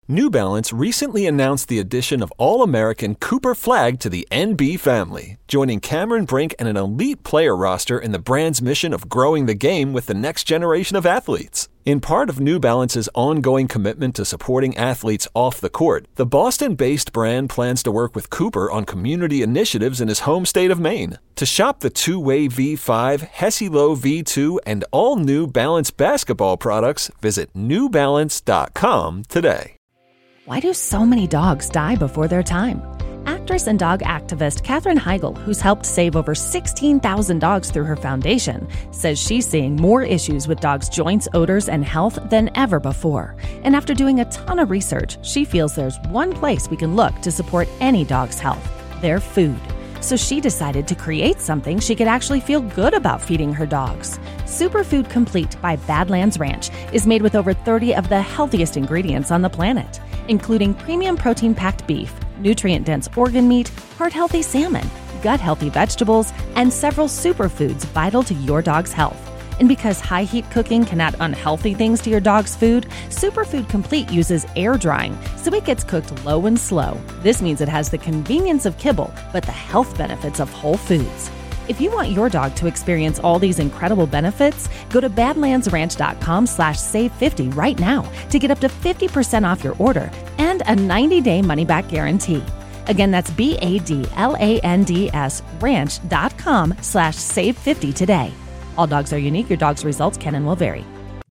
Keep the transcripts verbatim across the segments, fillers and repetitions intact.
New Balance recently announced the addition of All-American Cooper Flagg to the N B family, joining Cameron Brink and an elite player roster in the brand's mission of growing the game with the next generation of athletes. In part of New Balance's ongoing commitment to supporting athletes off the court, the Boston-based brand plans to work with Cooper on community initiatives in his home state of Maine. To shop the two-way V five, Hesi-Lo V two, and all New Balance basketball products, visit new balance dot com today. Why do so many dogs die before their time? Actress and dog activist Katherine Heigl, who's helped save over sixteen thousand dogs through her foundation, says she's seeing more issues with dogs' joints, odors, and health than ever before. And after doing a ton of research, she feels there's one place we can look to support any dog's health: their food. So she decided to create something she could actually feel good about feeding her dogs. Superfood Complete by Badlands Ranch is made with over thirty of the healthiest ingredients on the planet, including premium protein-packed beef, nutrient-dense organ meat, heart-healthy salmon, gut-healthy vegetables, and several superfoods vital to your dog's health. And because high-heat cooking can add unhealthy things to your dog's food, Superfood Complete uses air drying, so it gets cooked low and slow. This means it has the convenience of kibble, but the health benefits of whole foods. If you want your dog to experience all these incredible benefits, go to badlandsranch.com slash save 50 right now to get up to fifty percent off your order and a ninety-day money-back guarantee. Again, that's B-A-D-L-A-N-D-S ranch.com slash save 50 today. All dogs are unique. Your dog's results can and will vary.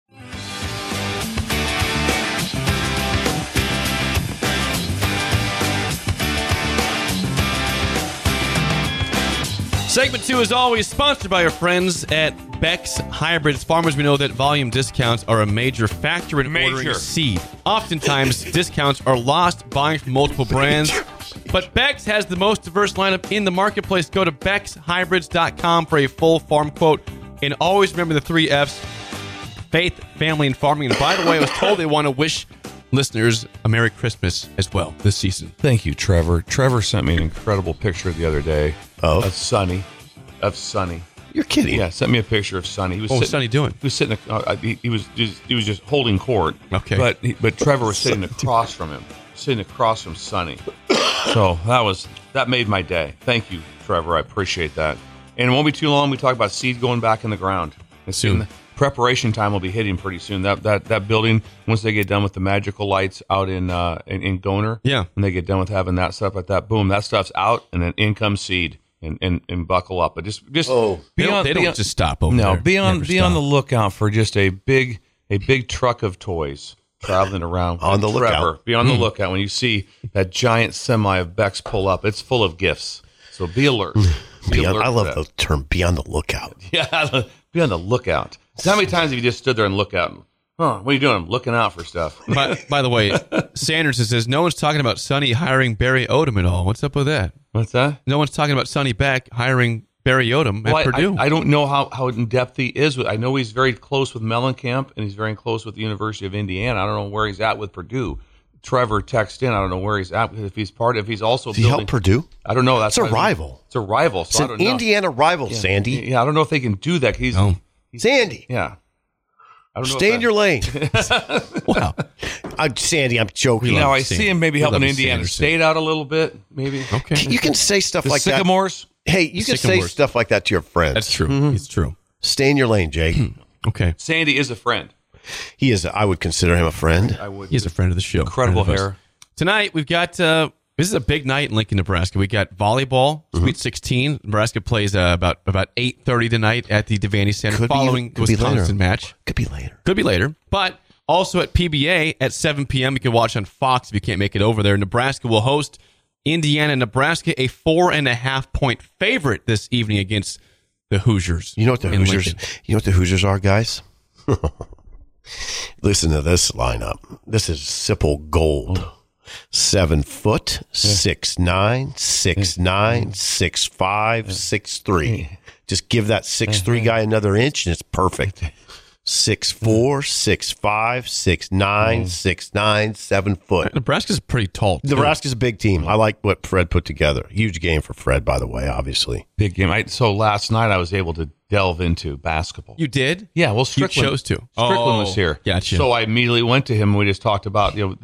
Segment two is always sponsored by our friends at Beck's Hybrids. Farmers, we know that volume discounts are a major factor in Major. ordering seed. Oftentimes, discounts are lost buying from multiple brands. But Beck's has the most diverse lineup in the marketplace. Go to bex hybrids dot com for a full farm quote. And always remember the three F's: faith, family, and farming. And by the way, I was told they want to wish listeners a Merry Christmas as well this season. Thank you, Trevor. Trevor sent me an incredible picture the other day Oh. of Sonny. Of Sonny. You're kidding. Yeah, sent me a picture of Sonny. He was What was sitting, Sonny doing? He was sitting. Uh, he, he was just, he was just holding court. Okay. But he, but Trevor was sitting across from him, sitting across from Sonny. So that was that made my day. Thank you, Trevor. I appreciate that. And it won't be too long. We talk about seed going back in the ground. It's Soon. in- preparation time will be hitting pretty soon. That that that building, once they get done with the magical lights out in uh in, in Goner, Yeah. and they get done with having that stuff like that, boom, that stuff's out, and then in comes seed, and and, and buckle up. But just just Oh. They be don't, on, they be don't on- just stop over no there. be on Never be on the stop. lookout for just a big a big truck of toys traveling around. On the Trevor, lookout. be on the lookout when you see that giant semi of Beck's pull up. It's full of gifts, so be alert. Be Be on, alert I for love that. the term "be on the lookout." Yeah, be on the lookout. So how many times have you just stood there and looked out? And, huh, what are you doing? I'm looking out for stuff. by, by the way, Sanders says no one's talking about Sonny hiring Barry Odom at all. What's up with that? What's that? No one's talking about Sonny Beck hiring Barry Odom at Well, I, Purdue. I, I don't know how, how in depth he is. With, I know he's very close with Mellencamp, and he's very close with the University of Indiana. I don't know where he's at with Purdue. Trevor texted in. I don't know where he's at. If he's part, if he's also Does he building, help Purdue? I don't know. That's It's a what I mean. rival. It's a rival. So It's I an don't know. Indiana rival, Yeah. Sandy. Yeah, I don't know if they can do that. He's, Oh. he's Sandy, yeah. I don't know. stay if in that- your lane. wow. I'm, Sandy, I'm joking. Now I Sandy. see him maybe We helping love Indiana Sanders, too. State out a little bit. Maybe. Okay. You can say stuff The like Sycamores. that. Hey, you can say Sycamores. stuff like that to your friends. That's true. Mm-hmm. It's true. Stay in your lane, Jake. Okay. Sandy is a friend. He is. I would consider him a friend. I would. He's a friend of the show. Incredible Friend of us. hair. Tonight, we've got, uh, this is a big night in Lincoln, Nebraska. We got volleyball, Mm-hmm. Sweet sixteen. Nebraska plays uh, about about eight thirty tonight at the Devaney Center Could be- following the could be Wisconsin later. match. Could be later. Could be later. But also at P B A at seven p.m. You can watch on Fox if you can't make it over there. Nebraska will host Indiana. Nebraska, a four and a half point favorite this evening against the Hoosiers. You know what the in Hoosiers? Lincoln. You know what the Hoosiers are, guys? Listen to this lineup. This is Sipple Gold. Seven foot, six nine, six nine, six five, six three. Just give that six three guy another inch, and it's perfect. Six four, six five, six nine, six nine, seven foot. Nebraska's pretty tall. too. Nebraska's a big team. I like what Fred put together. Huge game for Fred, by the way. Obviously, Big game. I, so last night I was able to delve into basketball. You did? Yeah, well, You Strickland chose to. Strickland Oh, was here. Gotcha. So I immediately went to him and we just talked about, you know,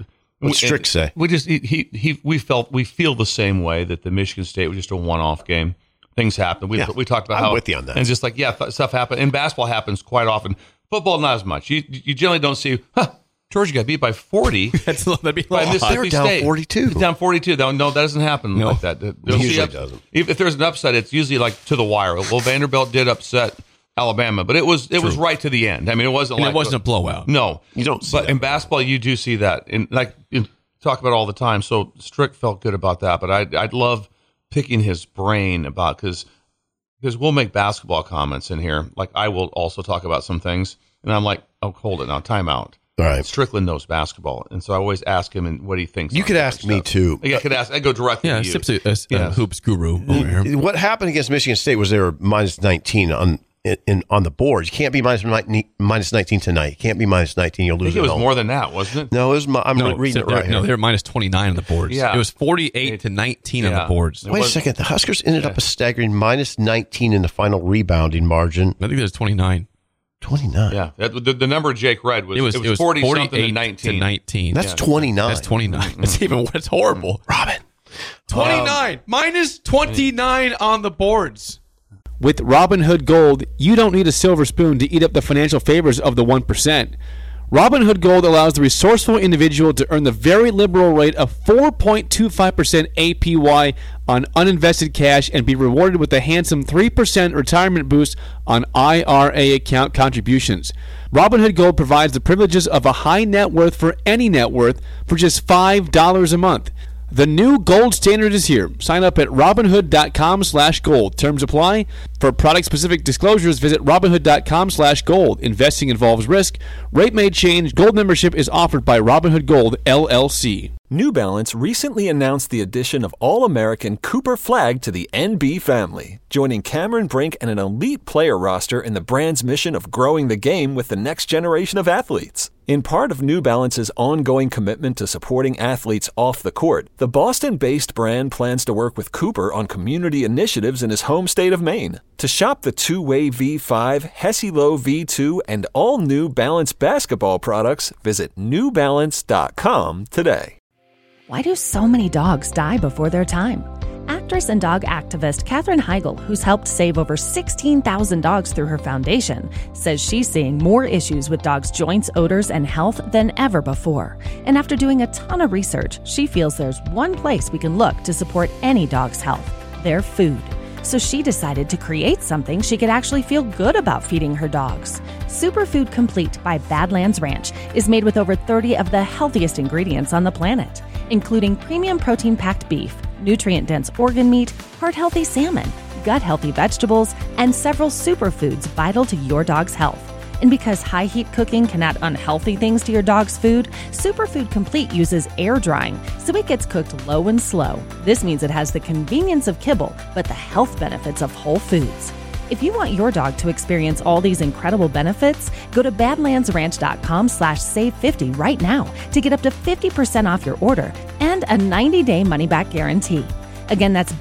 What's Strick say? We just he, he he we felt we feel the same way that the Michigan State was just a one-off game. Things happen. We Yeah, we talked about I'm how with you on that. and just like yeah, th- stuff happens. And basketball happens quite often. Football not as much. You you generally don't see. Huh, Georgia got beat by forty. That's, that'd be a By lot. Mississippi They were down State. forty-two. It's down forty-two. No, no, that doesn't happen No. like that. You'll It usually see up- doesn't. If, if there's an upset, it's usually like to the wire. Well, Vanderbilt did upset Alabama, but it was it was right to the end. I mean, it wasn't And like it wasn't a blowout. No, You don't see But that in very basketball, you do see that, and like you talk about it all the time. So Strick felt good about that, but I'd I'd love picking his brain about because because we'll make basketball comments in here. Like I will also talk about some things, and I'm like, oh, hold it now, time out. All right. Strickland knows basketball, and so I always ask him and what he thinks. You on could different ask me stuff. too. Yeah, I could ask. I go directly Yeah, to you. Sip's a, a, a Yes. hoops guru over here. What happened against Michigan State was they were minus nineteen on in, on the board. You can't be minus nineteen, minus nineteen tonight. You can't be minus nineteen. You'll I lose think it at was home. more than that, wasn't it? No, it was. My, I'm No, reading so it they're- right no, here. they're minus twenty-nine on the boards. Yeah. It was forty-eight It- to nineteen on yeah. the boards. It Wait a was- second. The Huskers ended up a staggering minus nineteen in the final rebounding margin. I think there's twenty-nine. twenty-nine. Yeah, that- the, the number Jake read was It was, it was, forty something to forty-eight nineteen. to nineteen. That's Yeah. twenty-nine. That's twenty-nine. That's even that's horrible. Robin. twenty-nine minus twenty-nine on the boards. With Robinhood Gold, you don't need a silver spoon to eat up the financial favors of the one percent. Robinhood Gold allows the resourceful individual to earn the very liberal rate of four point two five percent A P Y on uninvested cash and be rewarded with a handsome three percent retirement boost on I R A account contributions. Robinhood Gold provides the privileges of a high net worth for any net worth for just five dollars a month. The new gold standard is here. Sign up at Robinhood.com slash gold. Terms apply. For product-specific disclosures, visit Robinhood.com slash gold. Investing involves risk. Rate may change. Gold membership is offered by Robinhood Gold, L L C. New Balance recently announced the addition of All-American Cooper Flag to the N B family, joining Cameron Brink and an elite player roster in the brand's mission of growing the game with the next generation of athletes. In part of New Balance's ongoing commitment to supporting athletes off the court, the Boston-based brand plans to work with Cooper on community initiatives in his home state of Maine. To shop the two-way V five, Hesi-Lo V two, and all New Balance basketball products, visit new balance dot com today. Why do so many dogs die before their time? Actress and dog activist Katherine Heigl, who's helped save over sixteen thousand dogs through her foundation, says she's seeing more issues with dogs' joints, odors, and health than ever before. And after doing a ton of research, she feels there's one place we can look to support any dog's health: their food. So she decided to create something she could actually feel good about feeding her dogs. Superfood Complete by Badlands Ranch is made with over thirty of the healthiest ingredients on the planet, including premium protein-packed beef, nutrient-dense organ meat, heart-healthy salmon, gut-healthy vegetables, and several superfoods vital to your dog's health. And because high-heat cooking can add unhealthy things to your dog's food, Superfood Complete uses air drying, so it gets cooked low and slow. This means it has the convenience of kibble, but the health benefits of whole foods. If you want your dog to experience all these incredible benefits, go to badlandsranch.com slash save50 right now to get up to fifty percent off your order and a ninety-day money-back guarantee. Again, that's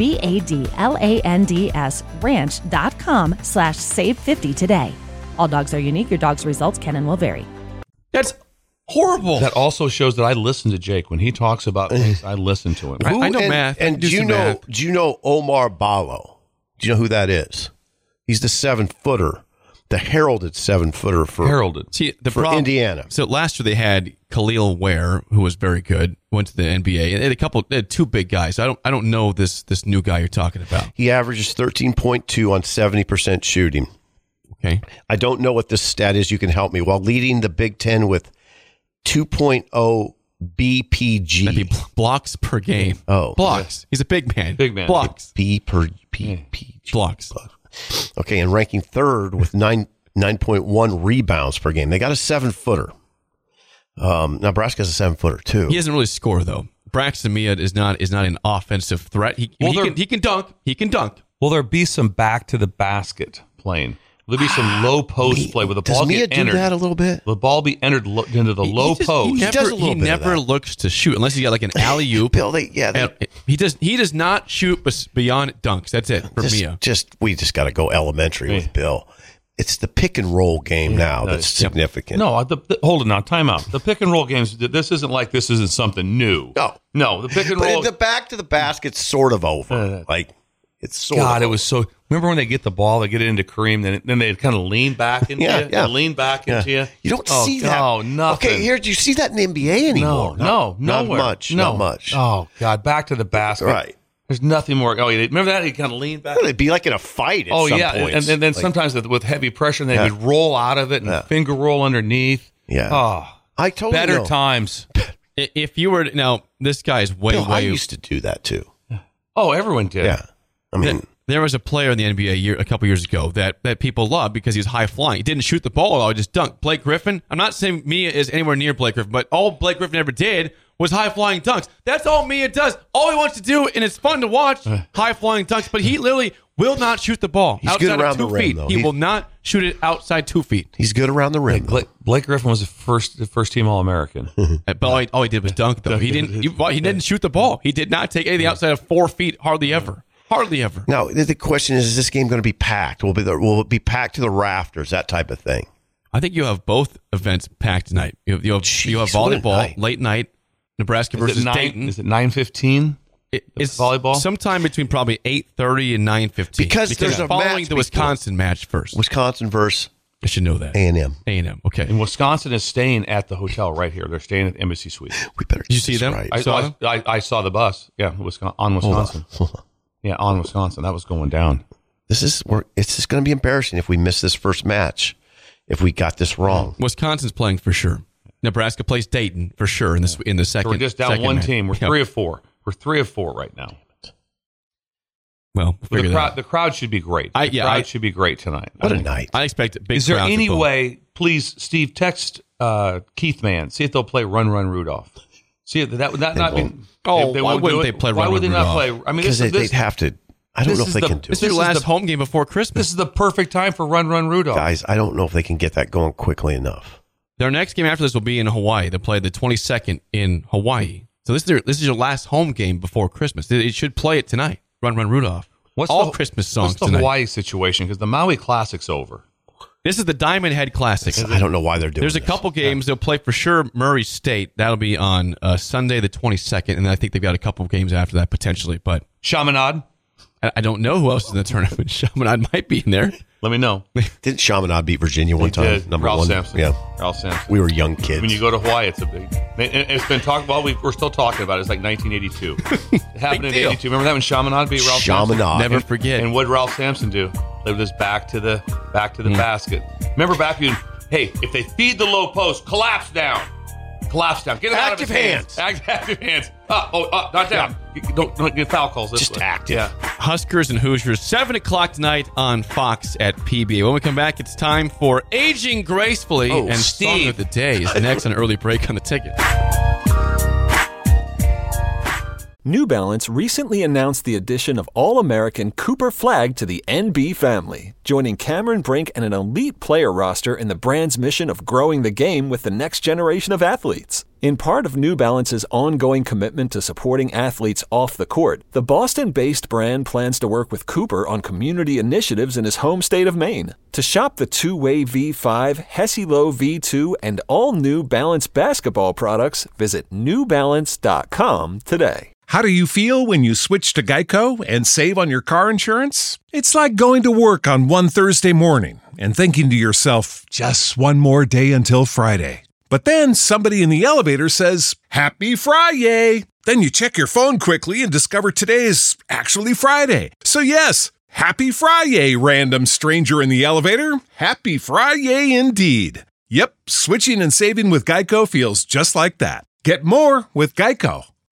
B-A-D-L-A-N-D-S ranch.com slash save 50 today. All dogs are unique. Your dog's results can and will vary. That's horrible. That also shows that I listen to Jake when he talks about things. I listen to him. I- I know and, math. I And can do do you some know? math. Do you know Omar Ballo? Do you know who that is? He's the seven footer, the heralded seven footer for Heralded. See, the for problem, Indiana. So last year they had Khalil Ware, who was very good, went to the N B A, and they had a couple, they had two big guys. I don't, I don't know this this new guy you're talking about. He averages thirteen point two on seventy percent shooting. Okay, I don't know what this stat is. You can help me. While leading the Big Ten with two point oh B P G. that'd be bl- blocks per game. Oh. blocks. He's a big man. Big man. Blocks. B per P P G. Blocks. Okay, and ranking third with nine nine point one rebounds per game. They got a seven footer. Um, Nebraska's a seven footer too. He doesn't really score though. Braxton Mead is not is not an offensive threat. He, Well, he they're- can he can dunk. He can dunk. Will there be some back to the basket playing? Will there be some low post Me- play? Will the Does ball Mia get do entered? that a little bit? Will the ball be entered lo- into the He- low he just- post? He never, does a little he bit of never that. looks to shoot unless he got like an alley oop. Bill, they, yeah, they, He does. He does not shoot bes- beyond dunks. That's it for just, Mia. just we just got to go elementary Yeah. with Bill. it's the pick and roll game now that that's is- significant. No, the, the, hold it now. Time out. The pick and roll games. This isn't like this isn't something new. No. no. The pick and But roll. the back to the basket's sort of over. Uh, like it's sort God, of it was so. Remember when they get the ball, they get it into Kareem, then then they kind of lean back into Yeah, you, yeah. They lean back Yeah. into you. You don't oh, see that. Oh, nothing. Okay, here, do you see that in the N B A anymore? No, no, not, nowhere. not much. No. Not much. Oh God, back to the basket. Right. There's nothing more. Oh, yeah, remember that? He kind of leaned back. It'd be like in a fight at Oh some yeah, points. and, and then Like, sometimes with- with heavy pressure, they Yeah. would roll out of it and Yeah. finger roll underneath. Yeah. Oh, I totally better know. times. I- If you were to, now, this guy's way, Bill, I way. used to do that too. Oh, everyone did. Yeah. I mean, There was a player in the N B A a, year, a couple years ago that, that people loved because he was high flying. He didn't shoot the ball at all, he just dunked. Blake Griffin. I'm not saying Mia is anywhere near Blake Griffin, but all Blake Griffin ever did was high flying dunks. That's all Mia does. All he wants to do, and it's fun to watch, high flying dunks. But he literally will not shoot the ball He's outside good around of two the rim, feet. though. He He's- will not shoot it outside two feet. he's good around the rim. Blake, Blake Griffin was the first the first team All American. But all he, all he did was dunk, though. He didn't. He, well, he didn't shoot the ball. He did not take anything outside of four feet. Hardly ever. Hardly ever. Now, the the question is, is this game going to be packed? Will, be the, will it be packed to the rafters, that type of thing? I think you have both events packed tonight. You have, you have, you have Jeez, what a volleyball night. late night, Nebraska Is versus it nine? Dayton. Is it nine fifteen? It- it's volleyball? sometime between probably eight thirty and nine fifteen. Because there's a following match the Wisconsin match first. Wisconsin versus I should know that. A and M. A and M. Okay. And Wisconsin is staying at the hotel right here. They're staying at Embassy Suite. We better Did you get see this them? right. I, Saw I, them? I, I saw the bus. Yeah, Wisconsin, on Hold on. Wisconsin. Hold on. Yeah, on Wisconsin. That was going down. This is we're, it's just going to be embarrassing if we miss this first match. If we got this wrong, Wisconsin's playing for sure. Nebraska plays Dayton for sure in this in the second. So we're just down second one match. team. We're Yeah. three of four. We're three of four right now. Well, But figure the that crowd, out. the crowd should be great. I- the yeah, crowd I- should be great tonight. what I a think. night! I expect big. Is there crowds any at both. way, please, Steve, text uh, Keith Mann, see if they'll play Run Run Rudolph. See if that would that not be. Oh, why won't wouldn't do they it? play Why Run would they Run not play? Rudolph? I mean, Because this, they, this, they'd have to. I don't this know if is they the- can do This it. is your This is last the- home game before Christmas. this is the perfect time for Run Run Rudolph. Guys, I don't know if they can get that going quickly enough. Their next game after this will be in Hawaii. They play the twenty-second in Hawaii. So this is their, this is your last home game before Christmas. They, they should play it tonight. Run, Run, Rudolph. What's All the, Christmas songs What's the tonight. Hawaii situation? Because the Maui Classic's over. This is the Diamond Head Classic. I don't know why they're doing. There's a this. couple games they'll play for sure. Murray State that'll be on uh, Sunday the twenty-second, and I think they've got a couple of games after that potentially. But Chaminade, I, I don't know who else is in the tournament. Chaminade might be in there. let me know. Didn't Chaminade beat Virginia one They time? did. Number Ralph one. Sampson. Yeah, Ralph Sampson. we were young kids. When you go to Hawaii, it's a big. it- It's been talked about. We, we're still talking about it. It's like nineteen eighty-two. It happened in deal. eighty-two. Remember that when Chaminade beat Ralph Sampson? Chaminade. Never And- forget. And what did Ralph Sampson do? Play with his back to the back to the basket. Remember back when, hey, if they feed the low post, collapse down. Collapse down. Get it out of his Active hands. Active, active hands. Uh, oh, uh, not down. You- you Don't, don't get foul calls. This Just way. active. Yeah. Huskers and Hoosiers, seven o'clock tonight on Fox at P B A. When we come back, it's time for Aging Gracefully, Oh, and Song Steve. of the Day is next on Early Break on the Ticket. New Balance recently announced the addition of All-American Cooper Flag to the N B family, joining Cameron Brink and an elite player roster in the brand's mission of growing the game with the next generation of athletes. In part of New Balance's ongoing commitment to supporting athletes off the court, the Boston-based brand plans to work with Cooper on community initiatives in his home state of Maine. To shop the two-way V five, Hesi-Lo V two, and all New Balance basketball products, visit new balance dot com today. How do you feel when you switch to Geico and save on your car insurance? It's like going to work on one Thursday morning and thinking to yourself, just one more day until Friday. But then somebody in the elevator says, Happy Friday! Then you check your phone quickly and discover today's actually Friday. So yes, Happy Friday, random stranger in the elevator. Happy Friday indeed. Yep, switching and saving with Geico feels just like that. Get more with Geico.